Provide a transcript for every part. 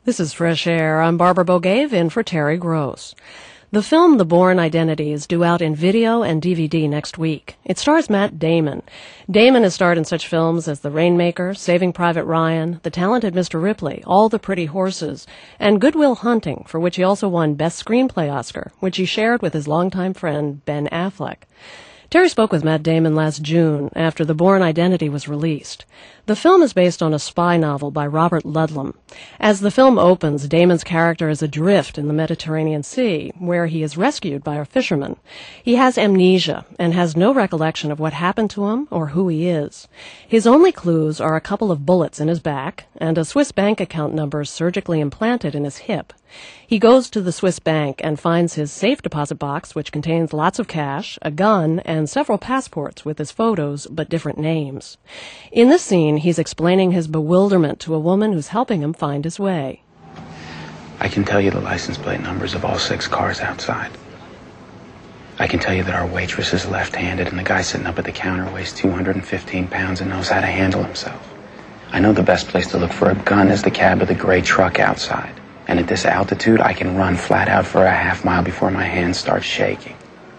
This is Fresh Air. I'm Barbara Bogave in for Terry Gross. The film The Bourne Identity is due out in video and DVD next week. It stars Matt Damon. Damon has starred in such films as The Rainmaker, Saving Private Ryan, The Talented Mr. Ripley, All the Pretty Horses, and Good Will Hunting, for which he also won Best Screenplay Oscar, which he shared with his longtime friend Ben Affleck. Terry spoke with Matt Damon last June after The Bourne Identity was released. The film is based on a spy novel by Robert Ludlum. As the film opens, Damon's character is adrift in the Mediterranean Sea, where he is rescued by a fisherman. He has amnesia and has no recollection of what happened to him or who he is. His only clues are a couple of bullets in his back and a Swiss bank account number surgically implanted in his hip. He goes to the Swiss bank and finds his safe deposit box, which contains lots of cash, a gun, and several passports with his photos but different names. In this scene, he's explaining his bewilderment to a woman who's helping him find his way. I can tell you the license plate numbers of all 6 cars outside. I can tell you that our waitress is left-handed and the guy sitting up at the counter weighs 215 pounds and knows how to handle himself. I know the best place to look for a gun is the cab of the gray truck outside. And at this altitude, I can run flat out for a half mile before my hands start shaking.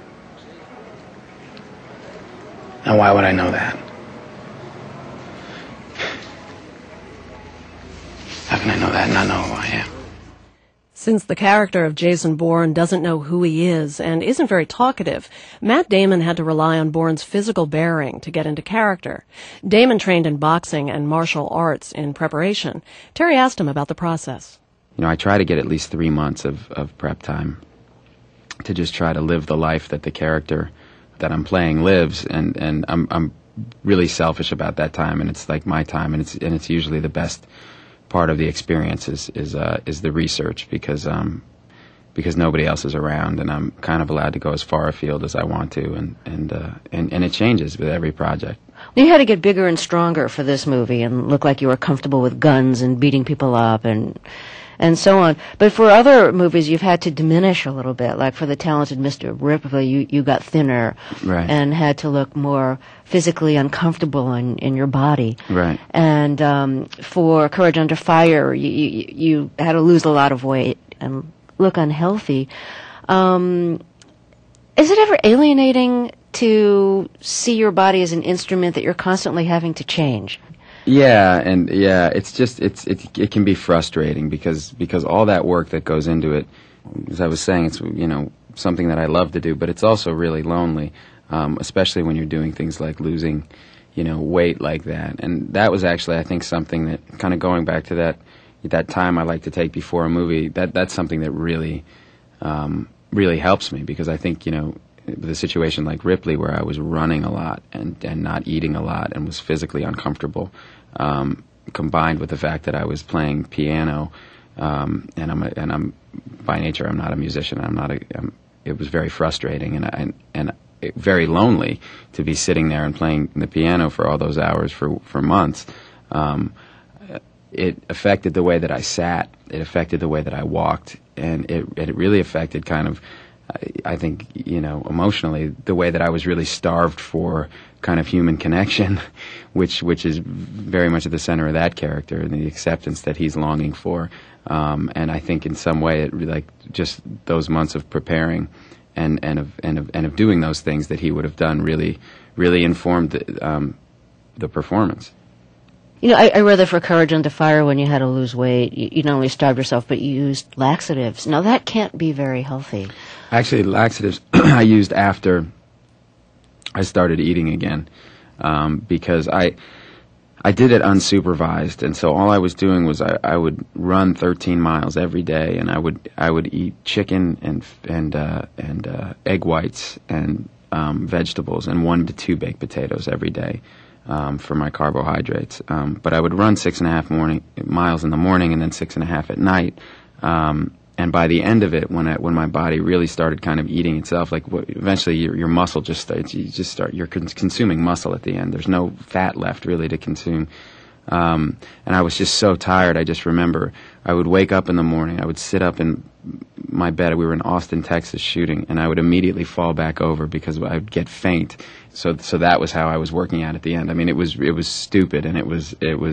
Now, why would I know that? How can I know that and not know who I am? Since the character of Jason Bourne doesn't know who he is and isn't very talkative, Matt Damon had to rely on Bourne's physical bearing to get into character. Damon trained in boxing and martial arts in preparation. Terry asked him about the process. You know, I try to get at least 3 months of prep time to just try to live the life that the character that I'm playing lives, and I'm really selfish about that time, and it's like my time, and it's usually the best part of the experience is the research because nobody else is around, and I'm kind of allowed to go as far afield as I want to, and it changes with every project. You had to get bigger and stronger for this movie and look like you were comfortable with guns and beating people up and so on. But for other movies, you've had to diminish a little bit. Like for The Talented Mr. Ripley, you got thinner, right, and had to look more physically uncomfortable in your body. Right. And for Courage Under Fire, you had to lose a lot of weight and look unhealthy. Is it ever alienating to see your body as an instrument that you're constantly having to change? Yeah, it's just it can be frustrating because all that work that goes into it, as I was saying, it's something that I love to do, but it's also really lonely, especially when you're doing things like losing, weight like that. And that was actually, I think, something that kind of going back to that time I like to take before a movie. That's something that really really helps me because I think the situation like Ripley, where I was running a lot and not eating a lot and was physically uncomfortable, combined with the fact that I was playing piano, and I'm by nature I'm not a musician. It was very frustrating and very lonely to be sitting there and playing the piano for all those hours for months. It affected the way that I sat. It affected the way that I walked, and it really affected kind of, I think, emotionally, the way that I was really starved for kind of human connection, which is very much at the center of that character and the acceptance that he's longing for. And I think in some way, it like just those months of preparing and of doing those things that he would have done really informed the performance. I read that for Courage Under Fire, when you had to lose weight, you not only starved yourself, but you used laxatives. Now, that can't be very healthy. Actually, laxatives I used after I started eating again, because I did it unsupervised, and so all I was doing was I would run 13 miles every day, and I would eat chicken and egg whites and vegetables and 1 to 2 baked potatoes every day. For my carbohydrates, but I would run 6.5 miles in the morning and then 6.5 at night. And by the end of it, when my body really started kind of eating itself, like eventually your muscle just starts. You're consuming muscle at the end. There's no fat left really to consume. And I was just so tired. I just remember I would wake up in the morning. I would sit up in my bed. We were in Austin, Texas shooting, and I would immediately fall back over because I would get faint. So that was how I was working out at the end. I mean, it was stupid, and it was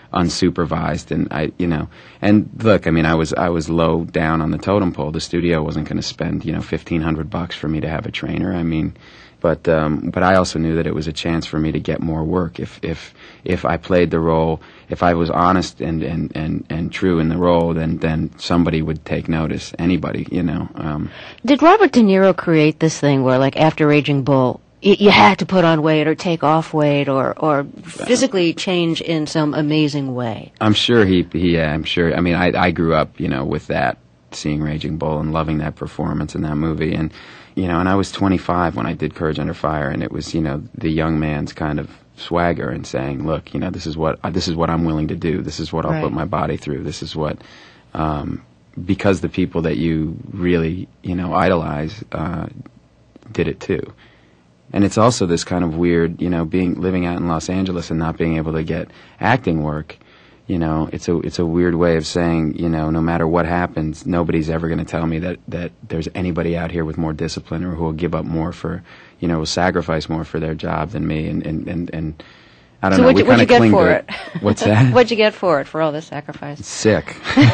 unsupervised, and and look, I mean, I was low down on the totem pole. The studio wasn't going to spend $1,500 for me to have a trainer. I mean, but I also knew that it was a chance for me to get more work if I played the role, if I was honest and true in the role, then somebody would take notice. Anybody, Did Robert De Niro create this thing where, like, after Raging Bull, you had to put on weight or take off weight or physically change in some amazing way? I'm sure I'm sure. I mean, I grew up, with that, seeing Raging Bull and loving that performance in that movie. And, and I was 25 when I did Courage Under Fire, and it was, the young man's kind of swagger and saying, look, this is what I'm willing to do. This is what I'll put my body through. This is what, because the people that you really, idolize, did it too. And it's also this kind of weird, living out in Los Angeles and not being able to get acting work. It's a weird way of saying, no matter what happens, nobody's ever going to tell me that there's anybody out here with more discipline or who will give up more for, will sacrifice more for their job than me. And I don't know. So what'd you get for it? What's that? What'd you get for it, for all this sacrifice? Sick.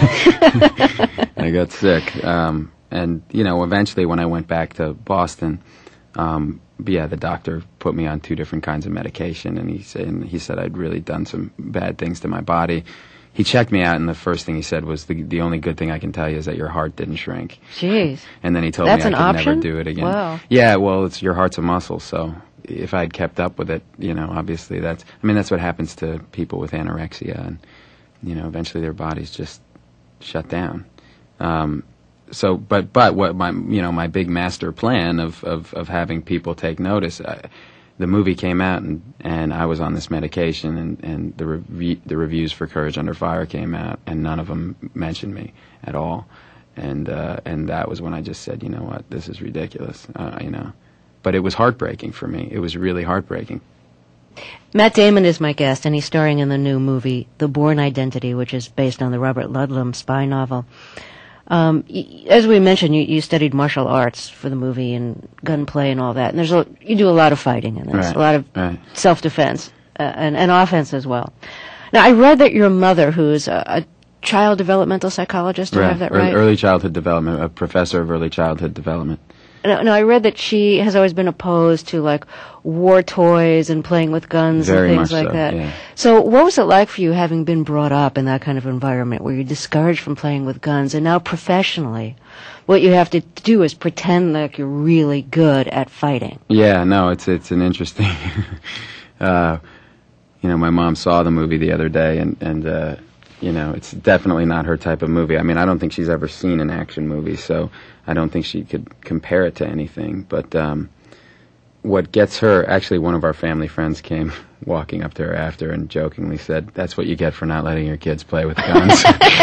I got sick. And eventually when I went back to Boston, the doctor put me on 2 different kinds of medication, and he said I'd really done some bad things to my body. He checked me out, and the first thing he said was, the only good thing I can tell you is that your heart didn't shrink. Jeez. And then he told me I could never do it again. Wow. Yeah, well, your heart's a muscle, so if I'd kept up with it, obviously that's what happens to people with anorexia, and, eventually their bodies just shut down. So, but what my big master plan of having people take notice, the movie came out and I was on this medication, and the reviews for Courage Under Fire came out, and none of them mentioned me at all, and that was when I just said, what, this is ridiculous, But it was heartbreaking for me. It was really heartbreaking. Matt Damon is my guest, and he's starring in the new movie The Bourne Identity, which is based on the Robert Ludlum spy novel. As we mentioned, you studied martial arts for the movie and gunplay and all that, and you do a lot of fighting in this, a lot of self-defense and offense as well. Now, I read that your mother, who's a child developmental psychologist, do I have that right? Early childhood development, a professor of early childhood development. No, I read that she has always been opposed to, like, war toys and playing with guns and things like that. Yeah. So what was it like for you, having been brought up in that kind of environment where you're discouraged from playing with guns, and now professionally what you have to do is pretend like you're really good at fighting? Yeah, no, it's an interesting... my mom saw the movie the other day, and it's definitely not her type of movie. I mean, I don't think she's ever seen an action movie, so I don't think she could compare it to anything. But what gets her, actually one of our family friends came walking up to her after and jokingly said, "That's what you get for not letting your kids play with guns."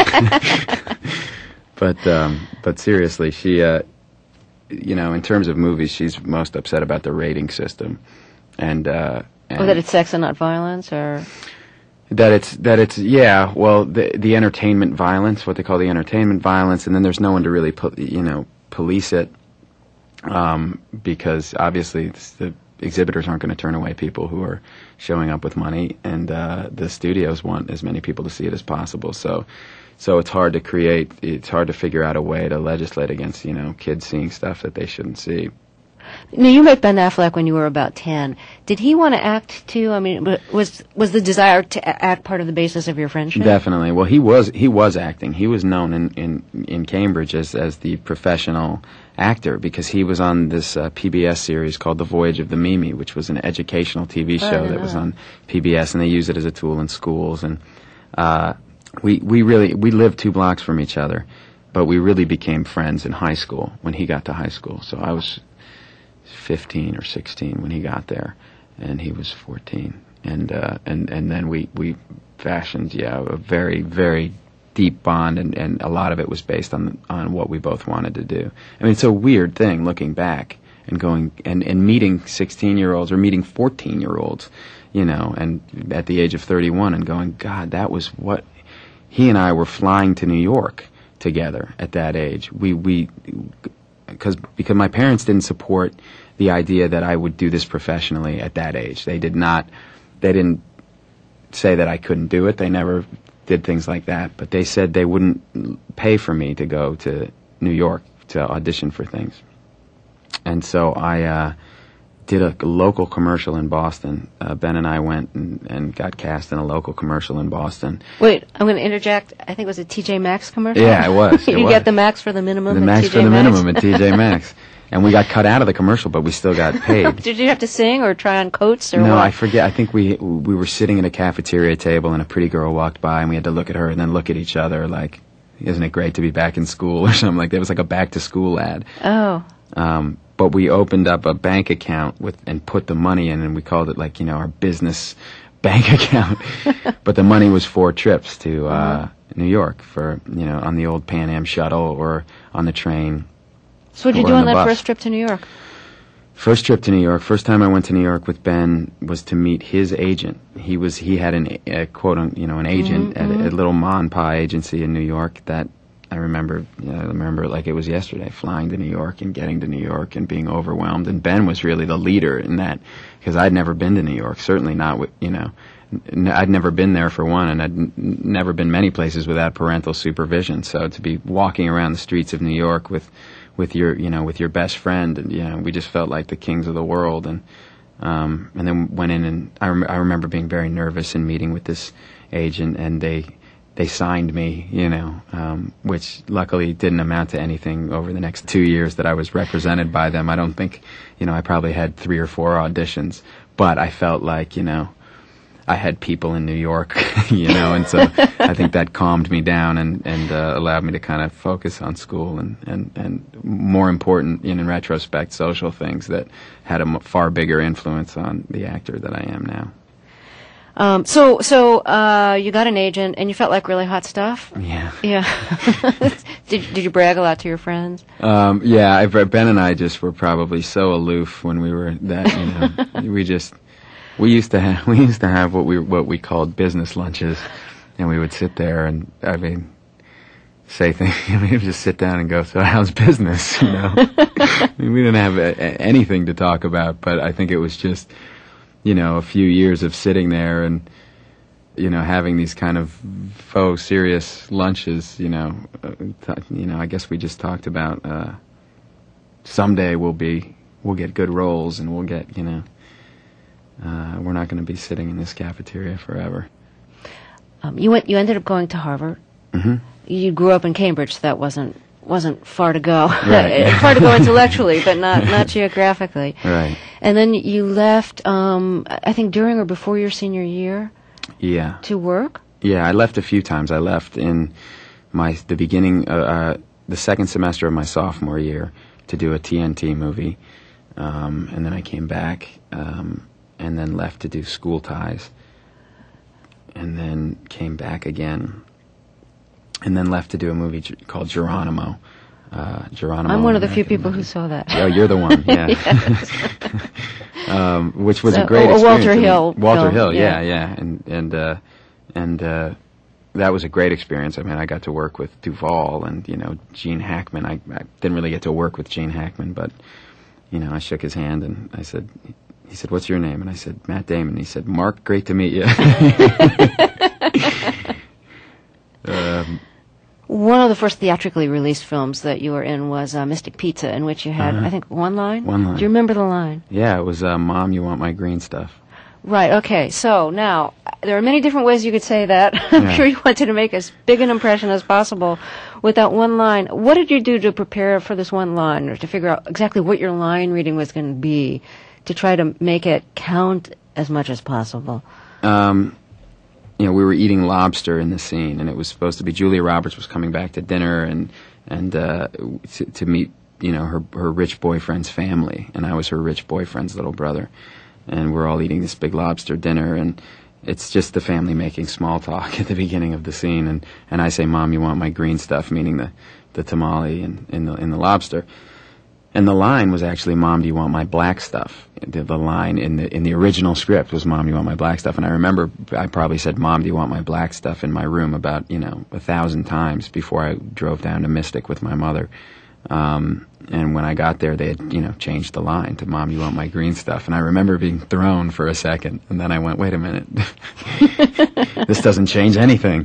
But seriously, she, in terms of movies, she's most upset about the rating system. And that it's sex and not violence, or... That it's the entertainment violence, what they call the entertainment violence, and then there's no one to really police it, because obviously the exhibitors aren't going to turn away people who are showing up with money, and the studios want as many people to see it as possible. So it's hard to figure out a way to legislate against kids seeing stuff that they shouldn't see. Now, you met Ben Affleck when you were about 10. Did he want to act too? I mean, was the desire to act part of the basis of your friendship? Definitely. Well, he was acting. He was known in Cambridge as the professional actor because he was on this PBS series called The Voyage of the Mimi, which was an educational TV show that was on PBS, and they used it as a tool in schools. And we lived 2 blocks from each other, but we really became friends in high school when he got to high school. So I was 15 or 16 when he got there, and he was 14, and then we fashioned a very, very deep bond, and a lot of it was based on what we both wanted to do. I mean, it's a weird thing looking back and going and meeting 16-year-olds or meeting 14-year-olds, and at the age of 31 and going, God, that was what he and I were flying to New York together at that age. Because my parents didn't support the idea that I would do this professionally at that age. They didn't say that I couldn't do it. They never did things like that. But they said they wouldn't pay for me to go to New York to audition for things. And so I did a local commercial in Boston. Ben and I went and got cast in a local commercial in Boston. Wait, I'm going to interject. I think it was a TJ Maxx commercial? Yeah, it was. You get the max for the minimum The at max TJ for the Maxx? minimum at TJ Maxx. And we got cut out of the commercial, but we still got paid. Did you have to sing or try on coats or No, what? I forget. I think we were sitting at a cafeteria table and a pretty girl walked by and we had to look at her and then look at each other like, isn't it great to be back in school or something like that. It was like a back to school ad. Oh. But we opened up a bank account and put the money in, and we called it like, our business bank account. But the money was 4 trips to New York for, on the old Pan Am shuttle or on the train. So what did you or do on the that bus. first trip to New York? First trip to New York. First time I went to New York with Ben was to meet his agent. He had a quote, an agent at a little ma and pa agency in New York that I remember like it was yesterday, flying to New York and getting to New York and being overwhelmed. And Ben was really the leader in that because I'd never been to New York, certainly not with, I'd never been there for one, and I'd never been many places without parental supervision. So to be walking around the streets of New York with your best friend, and we just felt like the kings of the world. And then went in, and I remember being very nervous and meeting with this agent, and they signed me, which luckily didn't amount to anything over the next 2 years that I was represented by them. I don't think, I probably had 3 or 4 auditions, but I felt like, I had people in New York, and so I think that calmed me down and allowed me to kind of focus on school and more important, in retrospect, social things that had a far bigger influence on the actor that I am now. So you got an agent and you felt like really hot stuff? Yeah. Yeah. Did you brag a lot to your friends? Yeah, Ben and I just were probably so aloof when we were that, we used to have what we called business lunches, and we would sit there and say things. We'd just sit down and go, "So how's business?" We didn't have anything to talk about, but I think it was just a few years of sitting there and having these kind of faux serious lunches. I guess we just talked about someday we'll get good roles and we'll get we're not going to be sitting in this cafeteria forever. You ended up going to Harvard. Mm-hmm. You grew up in Cambridge, so that wasn't far to go. Right. Far to go intellectually, but not geographically. Right. And then you left, I think during or before your senior year. Yeah. To work. Yeah, I left a few times. I left in the beginning, the second semester of my sophomore year to do a TNT movie, and then I came back. And then left to do School Ties, and then came back again, and then left to do a movie called Geronimo. Geronimo. I'm one of the few people who saw that. Oh, you're the one, yeah. Which was a great experience. Walter Hill. Walter film, Hill, yeah. And that was a great experience. I got to work with Duvall and, Gene Hackman. I didn't really get to work with Gene Hackman, but, I shook his hand and I said... He said, "What's your name?" And I said, "Matt Damon." He said, "Mark, great to meet you." One of the first theatrically released films that you were in was Mystic Pizza, in which you had, I think, one line? One line. Do you remember the line? Yeah, it was, "Mom, you want my green stuff." Right, okay. So now, there are many different ways you could say that. I'm sure you wanted to make as big an impression as possible with that one line. What did you do to prepare for this one line, or to figure out exactly what your line reading was going to be, to try to make it count as much as possible? We were eating lobster in the scene, and it was supposed to be Julia Roberts was coming back to dinner and to meet, her rich boyfriend's family, and I was her rich boyfriend's little brother, and we're all eating this big lobster dinner, and it's just the family making small talk at the beginning of the scene, and I say, "Mom, you want my green stuff," meaning the tamale and in the lobster. And the line was actually, "Mom, do you want my black stuff?" The line in the original script was, "Mom, do you want my black stuff?" And I remember I probably said, "Mom, do you want my black stuff?" in my room about 1,000 times before I drove down to Mystic with my mother. And when I got there, they had, changed the line to "Mom, you want my green stuff?" And I remember being thrown for a second, and then I went, "Wait a minute, this doesn't change anything."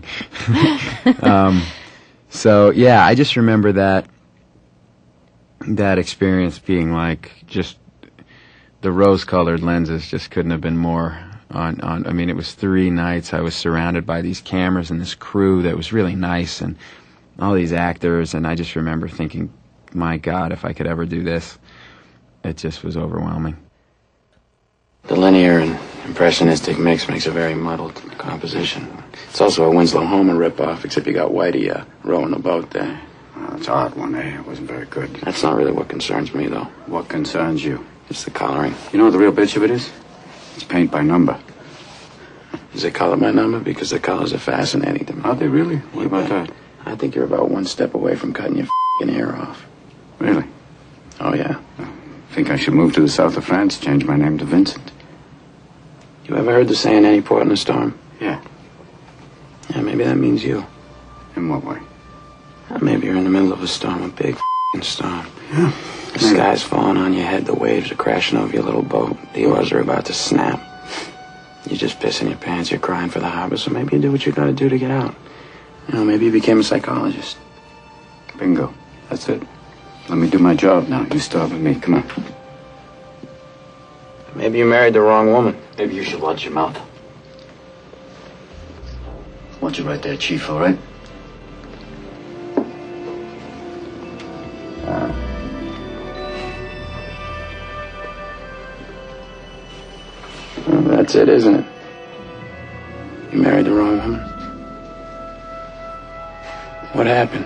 So yeah, I just remember that experience being like, just the rose-colored lenses just couldn't have been more on. I mean, it was 3 nights. I was surrounded by these cameras and this crew that was really nice, and all these actors, and I just remember thinking, my God, if I could ever do this. It just was overwhelming. The linear and impressionistic mix makes a very muddled composition. It's also a Winslow Homer ripoff, except you got Whitey rowing the boat there. Well, it's art one, eh? It wasn't very good. That's not really what concerns me, though. What concerns you? It's the coloring. You know what the real bitch of it is? It's paint by number. Is it color by number? Because the colors are fascinating to me. Are they really? What about that? I think you're about one step away from cutting your f***ing hair off. Really? Oh, yeah. I think I should move to the south of France, change my name to Vincent. You ever heard the saying, any port in a storm? Yeah. Yeah, maybe that means you. In what way? Maybe you're in the middle of a storm, a big f***ing storm. Yeah. The sky's falling on your head, the waves are crashing over your little boat, the oars are about to snap. You're just pissing your pants, you're crying for the harbor, so maybe you do what you gotta do to get out. Maybe you became a psychologist. Bingo. That's it. Let me do my job now. You start with me. Come on. Maybe you married the wrong woman. Maybe you should watch your mouth. Watch it right there, Chief, all right? Well, that's it, isn't it? You married the wrong woman. What happened?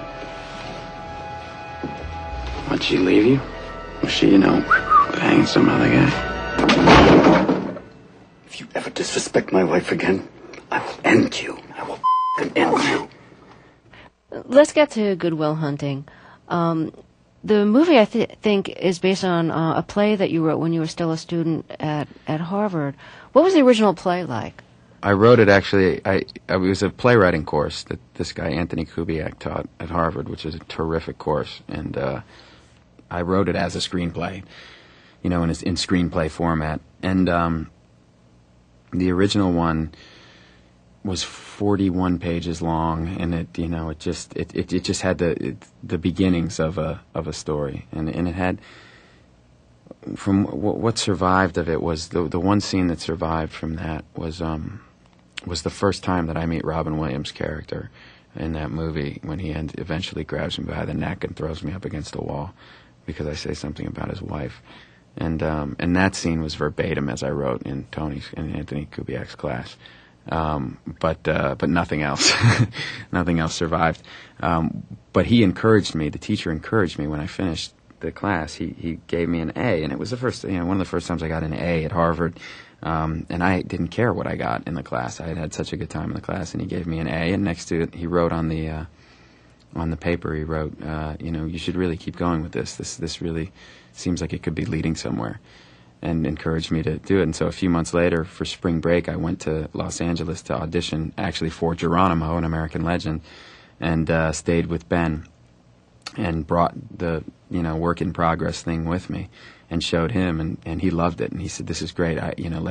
What'd she leave you? Was she, banging some other guy? If you ever disrespect my wife again, I will end you. I will end you. Let's get to Good Will Hunting. The movie, I think, is based on a play that you wrote when you were still a student at Harvard. What was the original play like? I wrote it actually. It was a playwriting course that this guy Anthony Kubiak taught at Harvard, which is a terrific course, and I wrote it as a screenplay, in screenplay format. And the original one was 41 pages long, and it just had the beginnings of a story, and it had. From what survived of it was the one scene that survived from that was the first time that I meet Robin Williams' character in that movie, when he eventually grabs me by the neck and throws me up against the wall because I say something about his wife, and that scene was verbatim as I wrote in Anthony Kubiak's class, but nothing else, nothing else survived. But he encouraged me. The teacher encouraged me when I finished the class. He gave me an A, and it was one of the first times I got an A at Harvard. And I didn't care what I got in the class. I had had such a good time in the class, and he gave me an A. And next to it, he wrote on the paper, he wrote, you should really keep going with this. This really seems like it could be leading somewhere, and encouraged me to do it. And so a few months later, for spring break, I went to Los Angeles to audition, actually for Geronimo, an American Legend, and stayed with Ben, and brought the work in progress thing with me, and showed him, and he loved it, and he said, "This is great.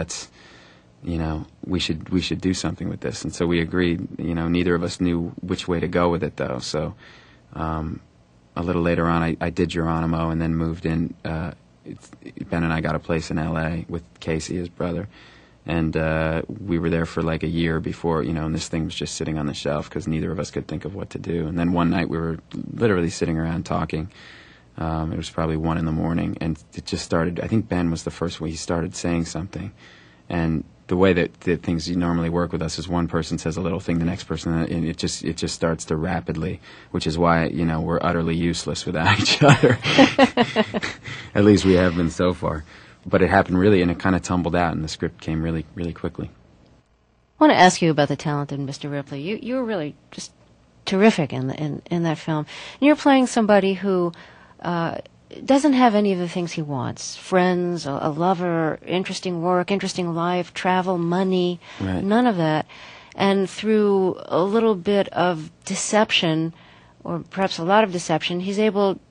We should do something with this." And so we agreed. Neither of us knew which way to go with it, though. So a little later on, I did Geronimo, and then moved in. Ben and I got a place in L.A. with Casey, his brother, and we were there for like a year before, and this thing was just sitting on the shelf because neither of us could think of what to do. And then one night we were literally sitting around talking. It was probably 1 a.m, and it just started. I think Ben was the first one. He started saying something, and the way that things normally work with us is one person says a little thing, the next person, and it just starts to rapidly, which is why we're utterly useless without each other. At least we have been so far. But it happened really, and it kind of tumbled out, and the script came really, really quickly. I want to ask you about the talented Mr. Ripley. You were really just terrific in that film. And you're playing somebody who doesn't have any of the things he wants: friends, a lover, interesting work, interesting life, travel, money, right. None of that. And through a little bit of deception, or perhaps a lot of deception, he's able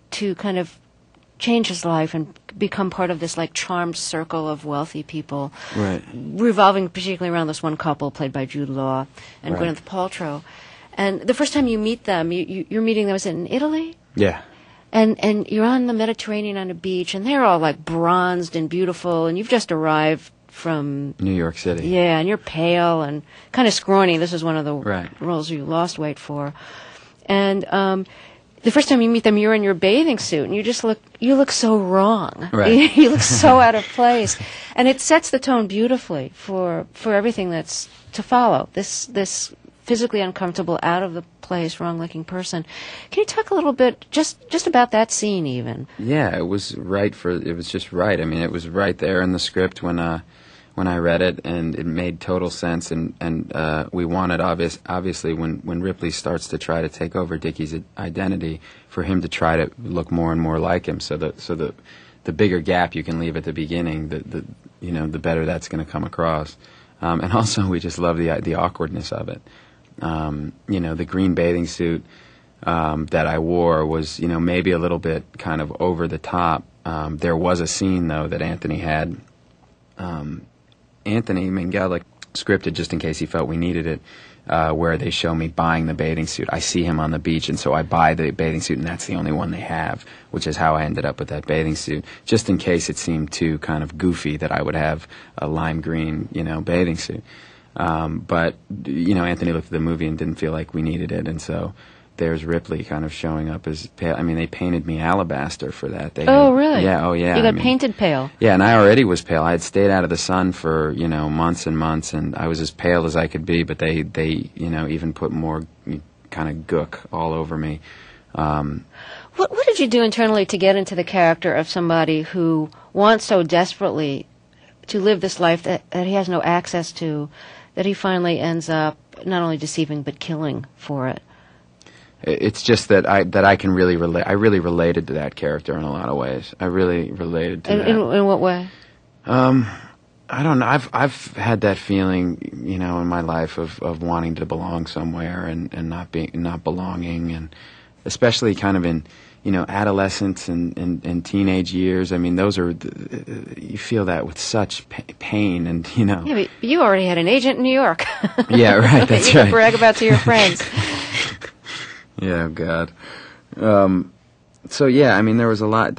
to kind of change his life and become part of this like charmed circle of wealthy people, Right. revolving particularly around this one couple played by Jude Law and Right. Gwyneth Paltrow. And the first time you meet them, you're meeting them, was it in Italy? Yeah. And you're on the Mediterranean on a beach, and they're all like bronzed and beautiful, and you've just arrived from New York City. yeah, and you're pale and kind of scrawny. This is one of the Right. roles you lost weight for. And the first time you meet them, you're in your bathing suit, and you look so wrong. Right. You look so out of place, and it sets the tone beautifully for everything that's to follow. This physically uncomfortable, out of the place, wrong-looking person. Can you talk a little bit just about that scene, even? Yeah, it was just right. I mean, it was right there in the script when I read it, and it made total sense. And we wanted obviously when Ripley starts to try to take over Dickie's identity, for him to try to look more and more like him. So the bigger gap you can leave at the beginning, the better that's going to come across. And also, we just love the awkwardness of it. The green bathing suit that I wore was, maybe a little bit kind of over the top. There was a scene, though, that Anthony had. Anthony Minghella scripted, just in case he felt we needed it, where they show me buying the bathing suit. I see him on the beach, and so I buy the bathing suit, and that's the only one they have, which is how I ended up with that bathing suit, just in case it seemed too kind of goofy that I would have a lime green, bathing suit. But Anthony looked at the movie and didn't feel like we needed it, and so there's Ripley kind of showing up as pale. I mean, they painted me alabaster for that. Really? Yeah, oh yeah. You got painted pale. Yeah, and I already was pale. I had stayed out of the sun for, months and months, and I was as pale as I could be, but they even put more kind of gook all over me. What did you do internally to get into the character of somebody who wants so desperately to live this life that he has no access to, that he finally ends up not only deceiving but killing for it? It's just that I can really relate. I really related to that character in a lot of ways. I really related to that. In what way? I don't know. I've had that feeling, in my life of wanting to belong somewhere and not belonging, and especially kind of in adolescence and teenage years. I mean, those are you feel that with such pain, and Yeah, but you already had an agent in New York. Yeah, right. That's you right. could brag about to your friends. Yeah, oh God. So yeah, I mean, there was a lot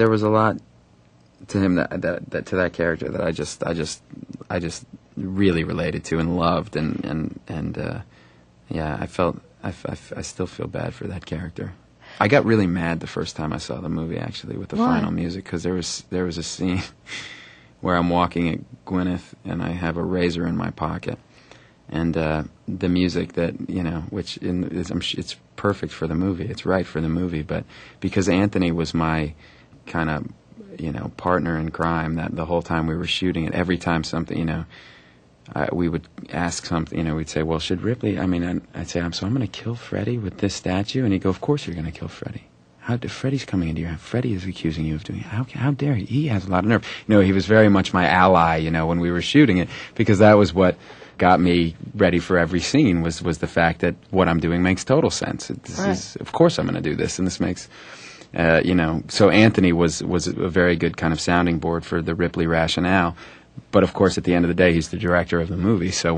to him that to that character that I just really related to and loved, and yeah, I still feel bad for that character. I got really mad the first time I saw the movie, actually, with the final music, because there was a scene where I'm walking at Gwyneth and I have a razor in my pocket. And the music that, which it's perfect for the movie. It's right for the movie. But because Anthony was my kind of, partner in crime, that the whole time we were shooting it, every time something, we would ask something, we'd say, well, should Ripley, I'd say, I'm going to kill Freddie with this statue. And he'd go, of course you're going to kill Freddie. Freddie's coming into your house. Freddie is accusing you of doing it. How dare he? He has a lot of nerve. He was very much my ally, when we were shooting it, because that was what got me ready for every scene was the fact that what I'm doing makes total sense. Of course I'm going to do this, and this makes, So Anthony was a very good kind of sounding board for the Ripley rationale, but of course at the end of the day he's the director of the movie. So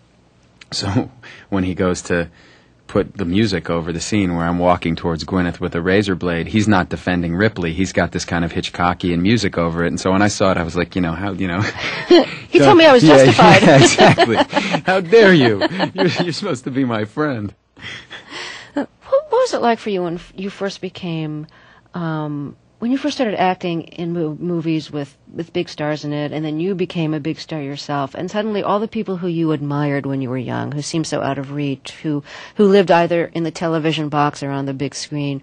when he goes to put the music over the scene where I'm walking towards Gwyneth with a razor blade, he's not defending Ripley. He's got this kind of Hitchcockian music over it. And so when I saw it, I was like, how. He told me I was justified. Yeah, exactly. How dare you? You're supposed to be my friend. What was it like for you when you first became, when you first started acting in movies with big stars in it, and then you became a big star yourself, and suddenly all the people who you admired when you were young, who seemed so out of reach, who lived either in the television box or on the big screen,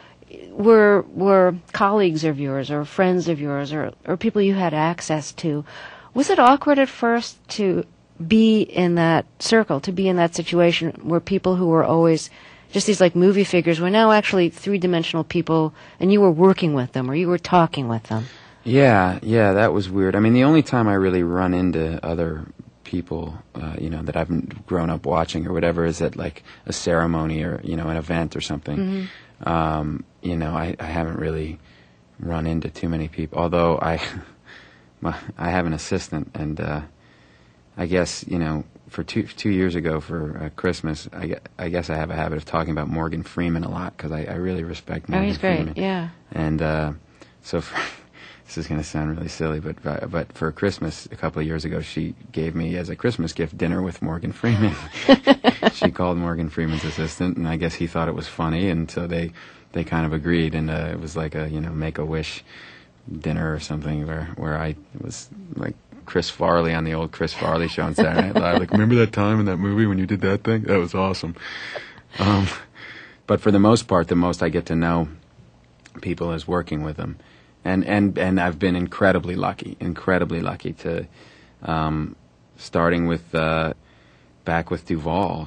were colleagues of yours or friends of yours or people you had access to. Was it awkward at first to be in that circle, to be in that situation where people who were always just these like movie figures were now actually three-dimensional people, and you were working with them or you were talking with them? Yeah, that was weird. I mean, the only time I really run into other people, that I've grown up watching or whatever, is at like a ceremony or, an event or something. You know, I haven't really run into too many people, although I have an assistant, and I guess, you know, for two years ago for Christmas, I guess I have a habit of talking about Morgan Freeman a lot, because I really respect Morgan Freeman. He's great, yeah. And so this is going to sound really silly, but for Christmas a couple of years ago, she gave me as a Christmas gift dinner with Morgan Freeman. She called Morgan Freeman's assistant, and I guess he thought it was funny, and so they kind of agreed, and it was like a, you know, Make-A-Wish dinner or something where I was like Chris Farley on the old Chris Farley show on Saturday Night Live. Like, remember that time in that movie when you did that thing? That was awesome. But for the most part, the most I get to know people is working with them. And I've been incredibly lucky to, starting with, back with Duvall,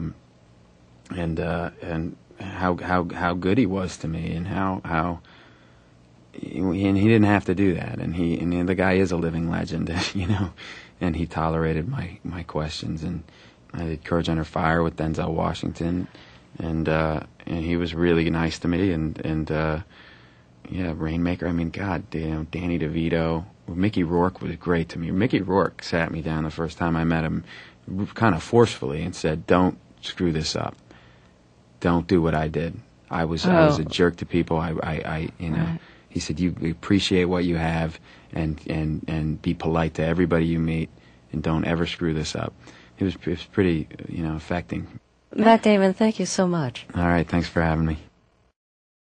and how good he was to me, and how and he didn't have to do that, and the guy is a living legend, you know, and he tolerated my questions, and I did Courage Under Fire with Denzel Washington, and he was really nice to me, and yeah, Rainmaker. I mean, God, you know, Danny DeVito. Mickey Rourke was great to me. Mickey Rourke sat me down the first time I met him, kind of forcefully, and said, "Don't screw this up. Don't do what I did. I was a jerk to people. I you know." Right. He said, "You appreciate what you have, and be polite to everybody you meet, and don't ever screw this up." It was pretty, you know, affecting. Matt Damon, thank you so much. All right, thanks for having me.